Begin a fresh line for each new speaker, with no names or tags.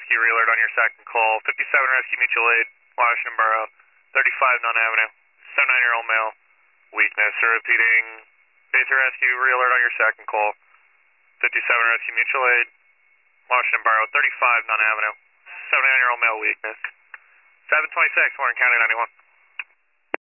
Rescue Realert on your second call. 57 Rescue Mutual Aid, Washington Borough, 35 Nunn Avenue. 79-year-old male, weakness. Repeating, Basic Rescue Realert on your second call. 57 Rescue Mutual Aid, Washington Borough, 35 Nunn Avenue. 79-year-old male, weakness. 726, Warren County 91.